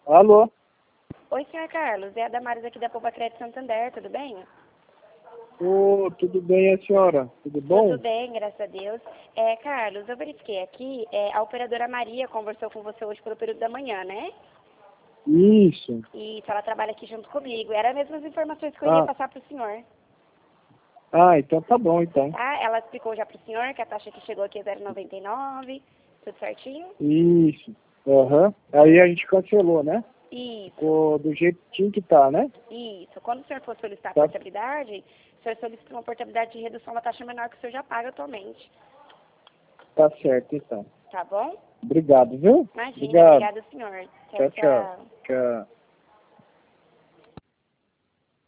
Alô? Oi, senhor Carlos. É a Damares aqui da Poupa Crédito Santander, tudo bem? Tudo bem, a senhora? Tudo bom? Tudo bem, graças a Deus. Carlos, eu verifiquei aqui, a operadora Maria conversou com você hoje pelo período da manhã, né? Isso. E ela trabalha aqui junto comigo. Eram as mesmas informações que eu ia passar para o senhor. Então tá bom, então. Tá? Ela explicou já para o senhor que a taxa que chegou aqui é 0,99, tudo certinho? Isso. Aí a gente cancelou, né? Isso. Ficou do jeitinho que tá, né? Isso. Quando o senhor for solicitar a Tá. portabilidade, o senhor solicita uma portabilidade de redução da taxa menor que o senhor já paga atualmente. Tá certo, então. Tá bom? Obrigado, viu? Imagina, Obrigado. obrigada, senhor. Tchau, tchau. Tchau.